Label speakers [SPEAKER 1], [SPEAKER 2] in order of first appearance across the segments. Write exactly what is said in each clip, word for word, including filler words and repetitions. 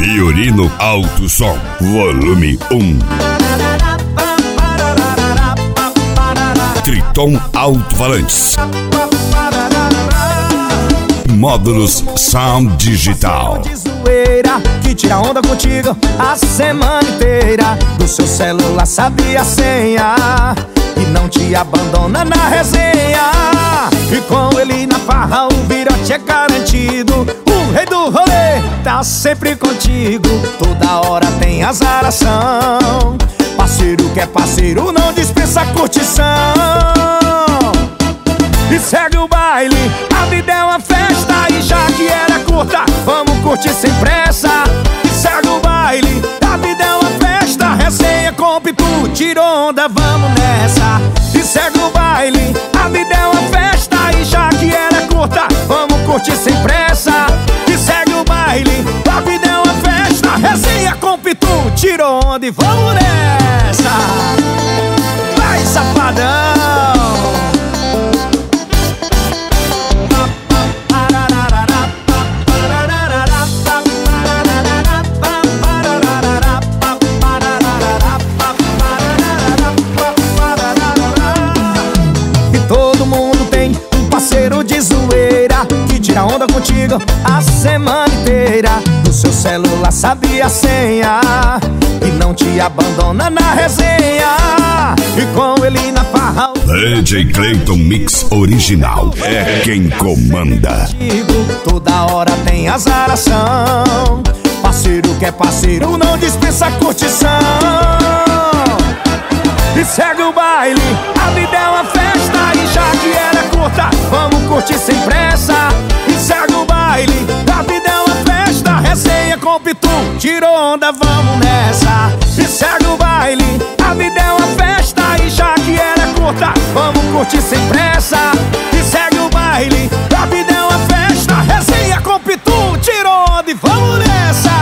[SPEAKER 1] Fiorino Alto Som, volume um. Triton Alto-Falantes. Módulos Sound Digital.
[SPEAKER 2] De zoeira, que tira onda contigo a semana inteira. Do seu celular sabe a senha e não te abandona na resenha. E com ele na farra o virote é garantido. O rei do rolê tá sempre contigo. Toda hora tem azaração. Parceiro que é parceiro não dispensa curtição. E segue o baile, a vida é uma festa. E já que era curta, vamos curtir sem pressa. E segue o baile, a vida é uma festa. Resenha com pitu, tira onda, vamos nessa. E segue o baile, a vida é uma festa. E já que era curta, vamos curtir sem pressa. E segue o baile, a vida é uma festa. Resenha com pitu, tira onda e vamos nessa. Vai, safadão. Todo mundo tem um parceiro de zoeira que tira onda contigo a semana inteira. Do seu celular sabe a senha e não te abandona na resenha. E com ele na farra
[SPEAKER 1] D J Clayton Mix Original é quem comanda.
[SPEAKER 2] Toda hora tem azaração. Parceiro que é parceiro não dispensa curtição. E segue o baile, a vida é uma festa. E já que era curta, vamos curtir sem pressa. E segue o baile, a vida é uma festa. Resenha com pitu, tira onda, vamos nessa. E segue o baile, a vida é uma festa. E já que era curta, vamos curtir sem pressa. E segue o baile, a vida é uma festa. Resenha com pitu, tira onda e vamos nessa.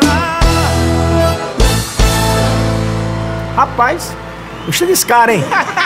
[SPEAKER 2] Rapaz, puxa desse cara, hein?